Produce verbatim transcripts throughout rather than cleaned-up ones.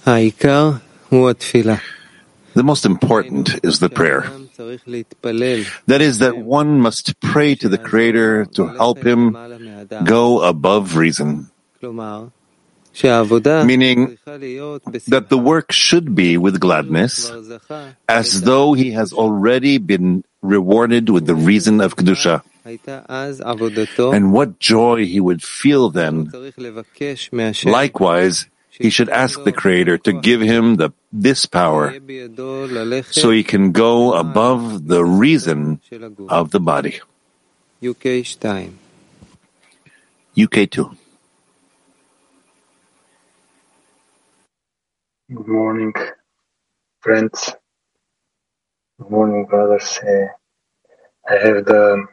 The most important is the prayer. That is, that one must pray to the Creator to help him go above reason. Meaning that the work should be with gladness, as though he has already been rewarded with the reason of Kedusha. And what joy he would feel then. Likewise, he should ask the Creator to give him the, this power, so he can go above the reason of the body. U K two. Good morning, friends. Good morning, brothers. Uh, I have the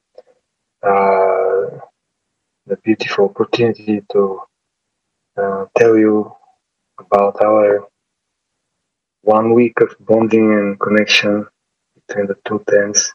uh, the beautiful opportunity to uh, tell you about our one week of bonding and connection between the two tents.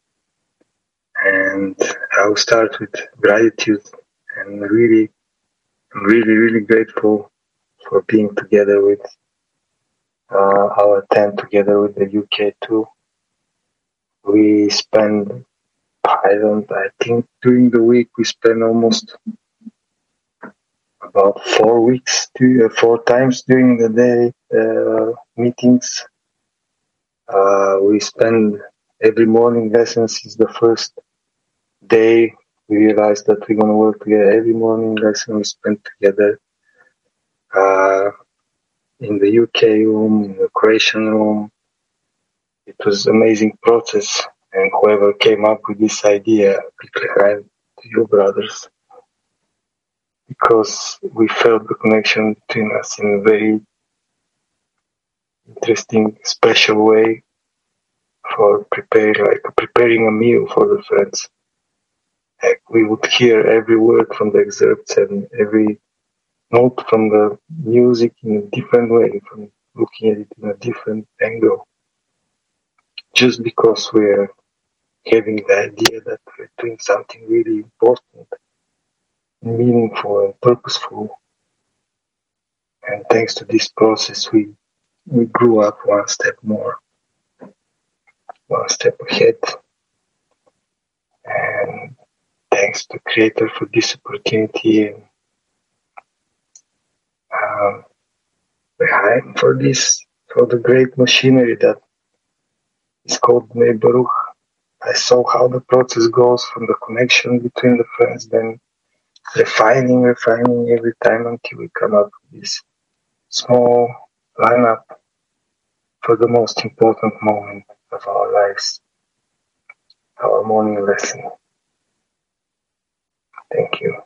And I'll start with gratitude, and really, I'm really, really grateful for being together with uh, our tent, together with the U K two. We spend, I don't, I think during the week we spend almost about four weeks, to, uh, four times during the day uh, meetings. Uh, we spend every morning lessons is the first day. We realize that we're going to work together. Every morning lesson we spend together. Uh, in the U K room, in the Croatian room. It was an amazing process, and whoever came up with this idea, big hand to you, brothers, because we felt the connection between us in a very interesting, special way for preparing, like preparing a meal for the friends. Like we would hear every word from the excerpts and every note from the music in a different way, from looking at it in a different angle. Just because we're having the idea that we're doing something really important, meaningful and purposeful. And thanks to this process, we, we grew up one step more, one step ahead. And thanks to Creator for this opportunity and um, behind for this, for the great machinery that is called Bnei Baruch. I saw how the process goes from the connection between the friends, then refining, refining every time until we come up with this small lineup for the most important moment of our lives, our morning lesson. Thank you.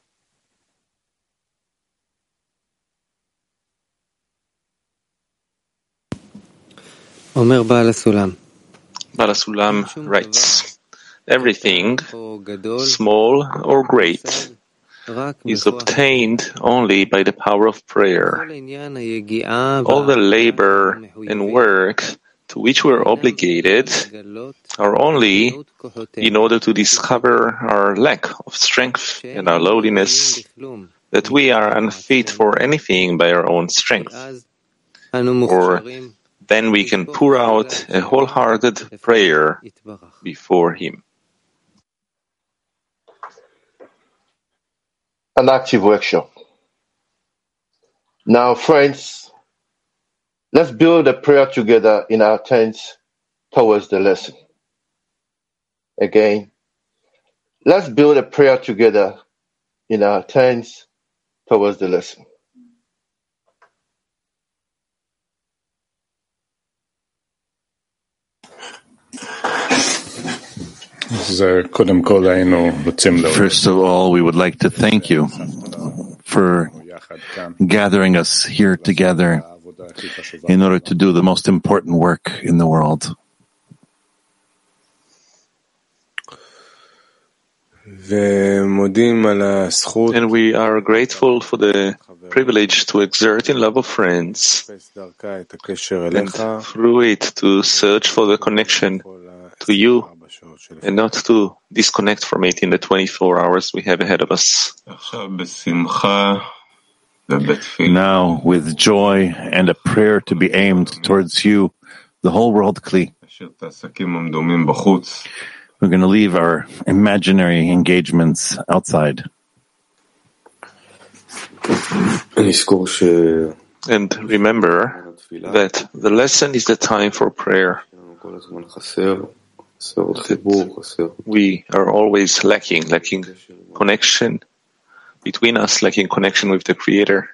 Omer Baal HaSulam. Baal HaSulam writes, everything, small or great, is obtained only by the power of prayer. All the labor and work to which we are obligated are only in order to discover our lack of strength and our lowliness, that we are unfit for anything by our own strength. Or then we can pour out a wholehearted prayer before Him. An active workshop. Now, friends, let's build a prayer together in our tents towards the lesson. Again, let's build a prayer together in our tents towards the lesson. First of all, we would like to thank you for gathering us here together in order to do the most important work in the world. And we are grateful for the privilege to exert in love of friends and through it to search for the connection to you and not to disconnect from it in the twenty-four hours we have ahead of us. Now, with joy and a prayer to be aimed towards you, the whole world, Kli. We're going to leave our imaginary engagements outside. And remember that the lesson is the time for prayer. That we are always lacking, lacking connection between us, lacking connection with the Creator.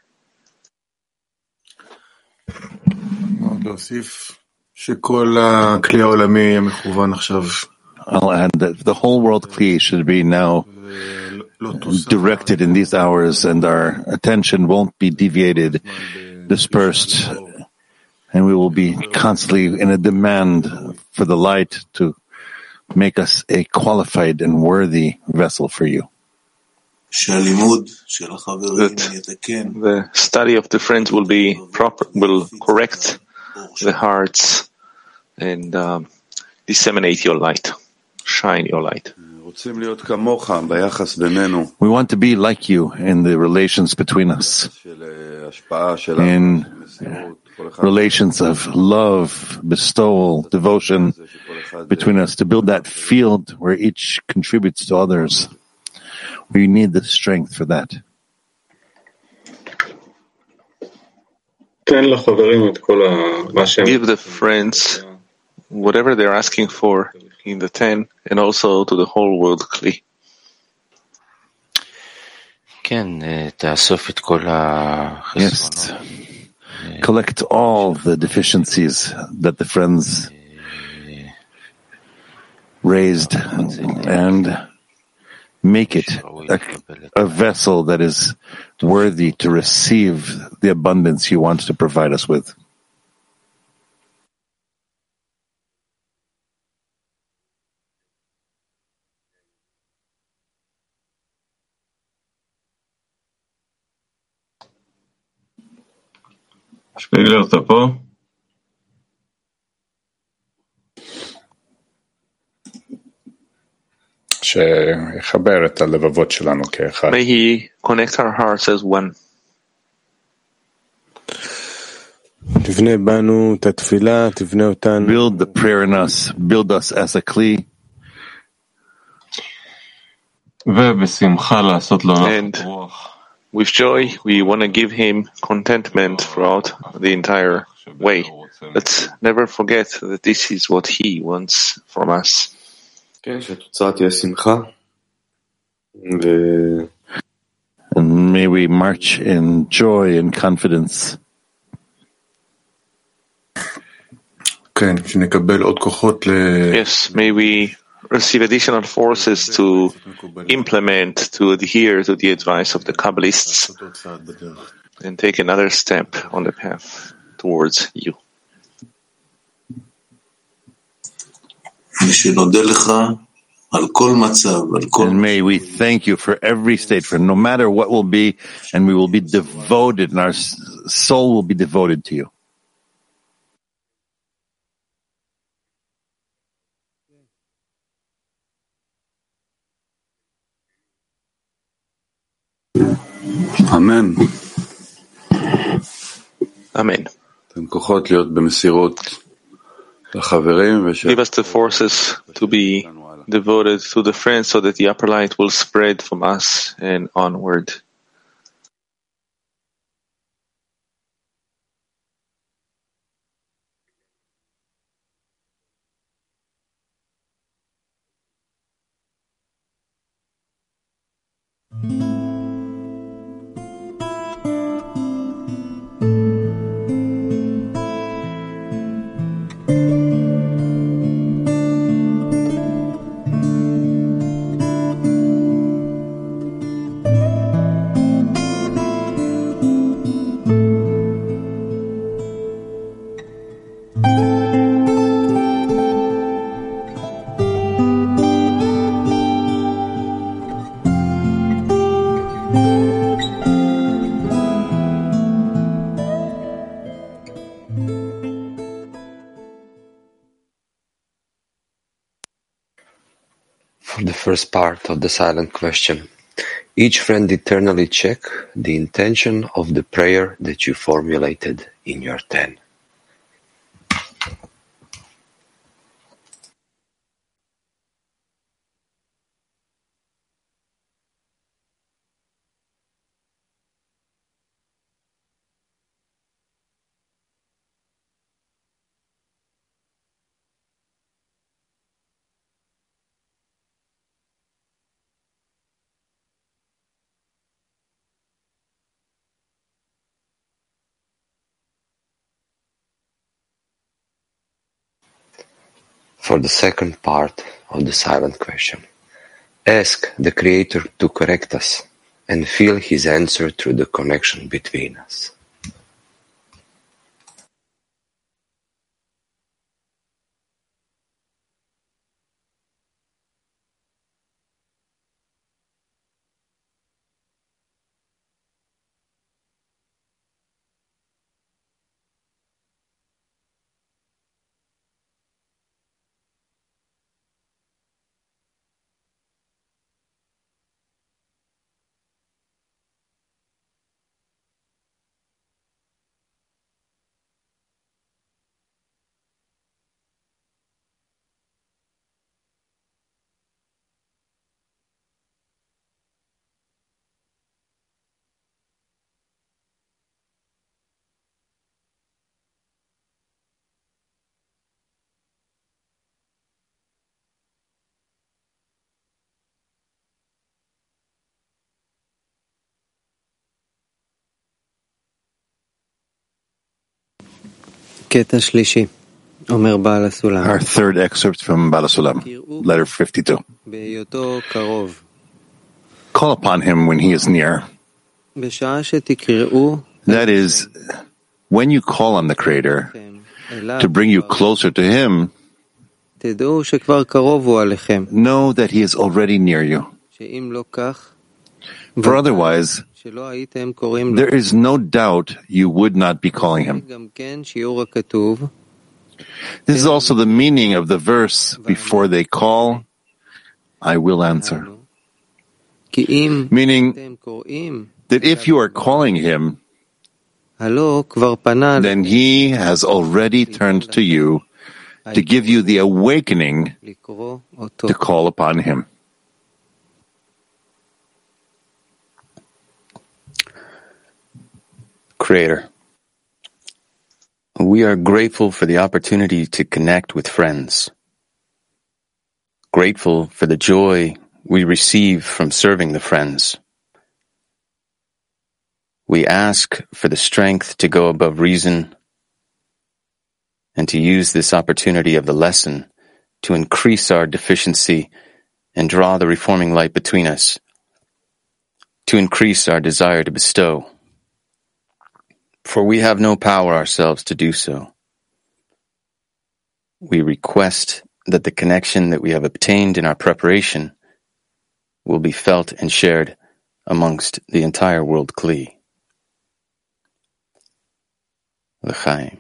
I'll add that the whole world Kli should be now directed in these hours, and our attention won't be deviated, dispersed, and we will be constantly in a demand for the light to make us a qualified and worthy vessel for you. That the study of the friends will be proper, will correct the hearts and um, disseminate your light, shine your light. We want to be like you in the relations between us, in relations of love, bestowal, devotion between us, to build that field where each contributes to others. We need the strength for that. Give the friends whatever they're asking for in the ten, and also to the whole world, Kli. Yes. Collect all the deficiencies that the friends raised and make it a, a vessel that is worthy to receive the abundance you want to provide us with. שפיגלר, אתה פה? שיחבר את הלבבות שלנו כאחד. May he connect our hearts as one. תבנה בנו את התפילה, תבנה אותנו. Build the prayer in us, build us as a Kli. ובשמחה לעשות לו נחת רוח. With joy, we want to give him contentment throughout the entire way. Let's never forget that this is what he wants from us. And may we march in joy and confidence. Yes, may we receive additional forces to implement, to adhere to the advice of the Kabbalists and take another step on the path towards you. And may we thank you for every state, for no matter what will be, and we will be devoted, and our soul will be devoted to you. Amen. Amen. Give us the forces to be devoted to the friends so that the upper light will spread from us and onward. For the first part of the silent question, Each friend eternally check the intention of the prayer that you formulated in your ten. For the second part of the silent question, ask the Creator to correct us and feel His answer through the connection between us. Our third excerpt from Baal HaSulam, letter fifty-two. Call upon him when he is near. That is, when you call on the Creator to bring you closer to Him, know that He is already near you. For otherwise, there is no doubt you would not be calling Him. This is also the meaning of the verse, before they call, I will answer. Meaning that if you are calling Him, then He has already turned to you to give you the awakening to call upon Him. Creator, we are grateful for the opportunity to connect with friends. Grateful for the joy we receive from serving the friends. We ask for the strength to go above reason and to use this opportunity of the lesson to increase our deficiency and draw the reforming light between us, to increase our desire to bestow. For we have no power ourselves to do so. We request that the connection that we have obtained in our preparation will be felt and shared amongst the entire world Kli. L'chaim.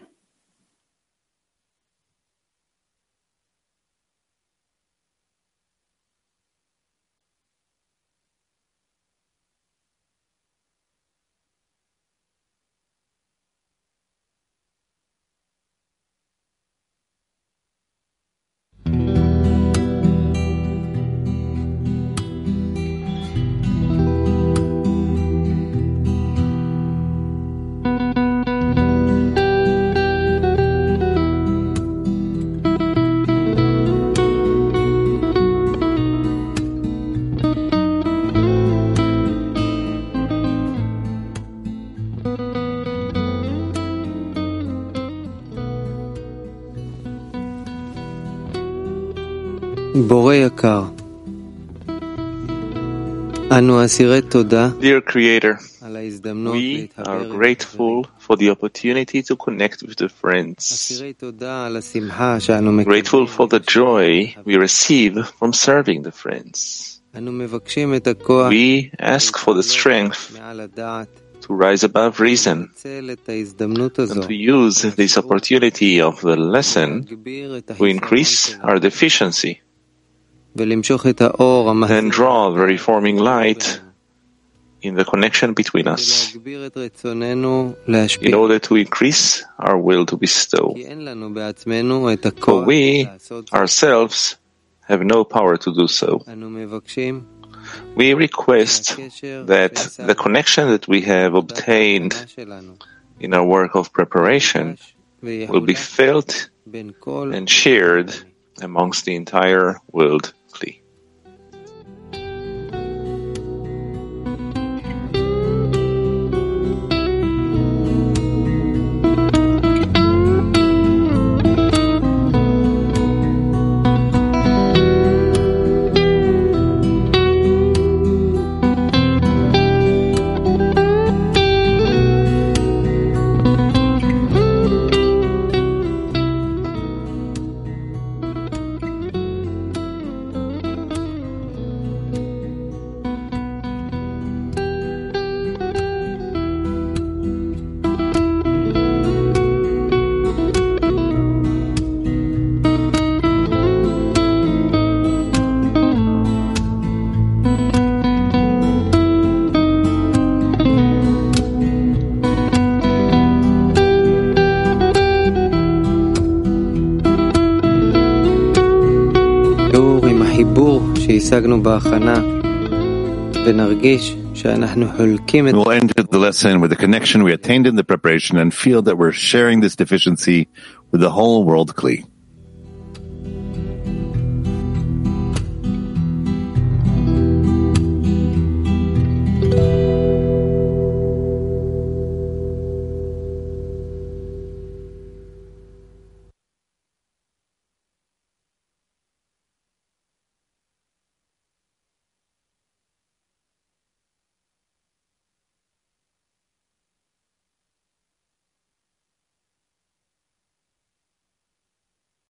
Dear Creator, we are grateful for the opportunity to connect with the friends. Grateful for the joy we receive from serving the friends. We ask for the strength to rise above reason and to use this opportunity of the lesson to increase our deficiency and draw the reforming light in the connection between us, in order to increase our will to bestow. For we ourselves have no power to do so. We request that the connection that we have obtained in our work of preparation will be felt and shared amongst the entire world. Kli. We'll end the lesson with the connection we attained in the preparation and feel that we're sharing this deficiency with the whole world, Kli.